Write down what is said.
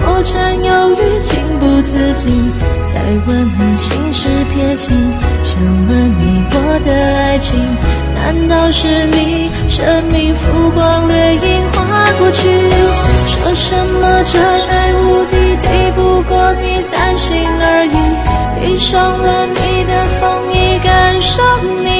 多占有欲，情不自禁。再问你心事撇清，想问你我的爱情，难道是你生命浮光掠影划过去？说什么真爱无敌，敌不过你3心2意，闭上了你的风衣，感受你